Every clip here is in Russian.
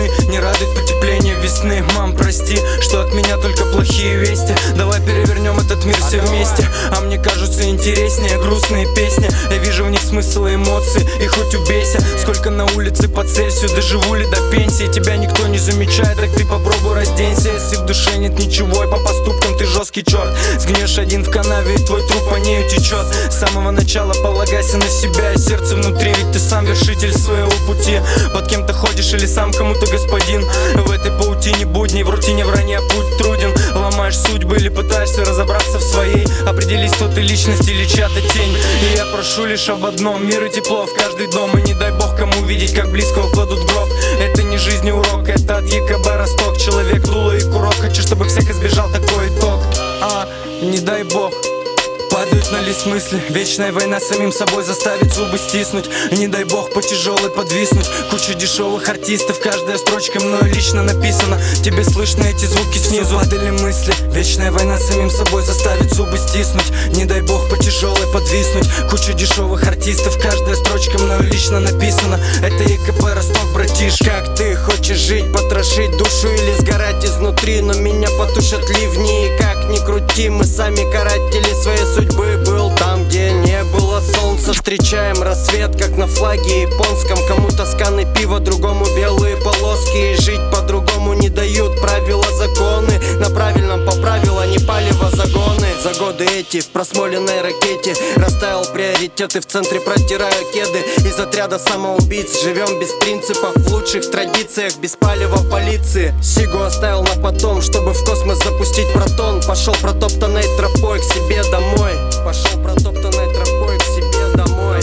сны, не радует потепление весны. Мам, прости, что от меня только плохие вести. Давай перевернем этот мир все вместе. А мне кажутся интереснее грустные песни. Я вижу в них смысл и эмоции, и хоть убейся. Сколько на улице по Цельсию, доживу ли до пенсии. Тебя никто не замечает, так ты попробуй разденься. Если в душе нет ничего, и по поступкам ты жесткий черт. Сгнешь один в канаве, и твой труп по ней утечет. С самого начала полагайся на себя и сердце внутри, ведь ты сам вершитель своего пути. Под кем-то ходишь или сам кому-то господин. В этой паутине будней, в рутине вранья путь труден. Ломаешь судьбы или пытаешься разобраться в своей. Определись, кто ты, личность или чья-то тень. И я прошу лишь об одном: мир и тепло в каждый дом. И не дай бог кому видеть, как близкого кладут в гроб. Это не жизнь и урок, это от ЕКБ Росток. Человек, Лула и Курок, хочу, чтобы всех избежал такой итог. Не дай бог. Падают на лист мысли, вечная война с самим собой заставит зубы стиснуть. Не дай бог по тяжелой подвиснуть. Куча дешевых артистов, каждая строчка мною лично написана. Тебе слышно эти звуки снизу? Падали мысли, вечная война с самим собой заставит зубы стиснуть. Не дай бог по тяжелой подвиснуть. Куча дешевых артистов, каждая строчка мною лично написана. Это ЕКП Росток, братиш. Как ты хочешь жить, потрошить душу или сгорать изнутри? Но меня потушат ливни, и как ни крути, мы сами каратели своей судьбы. Был там, где не было солнца. Встречаем рассвет, как на флаге японском. Кому-то сканы пива, другому белые полоски. И жить по-другому не дают правила, законы. На правильном поправил, а не палево-загоны. За годы эти в просмоленной ракете расставил приоритеты, в центре протираю кеды. Из отряда самоубийц живем без принципов, в лучших традициях, без палева полиции. Сигу оставил на потом, чтобы в космос запустить протон. Пошел протоптанной тропой к себе домой. Пошел протоптанной тропой к себе домой.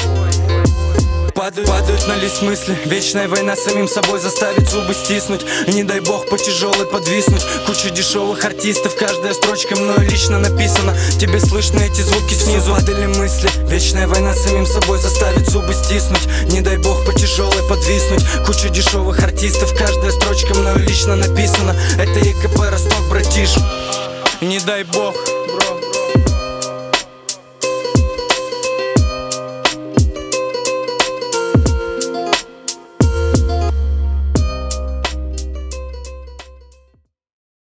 Падают на лист мысли, вечная война с самим собой заставит зубы стиснуть. Не дай бог по тяжелой подвиснуть. Куча дешевых артистов, каждая строчка мною лично написана. Тебе слышно эти звуки снизу? Падали мысли, вечная война с самим собой заставит зубы стиснуть. Не дай бог по тяжелой подвиснуть. Куча дешевых артистов, каждая строчка мною лично написана. Это ЕКП Росток, братиш. Не дай бог, бро.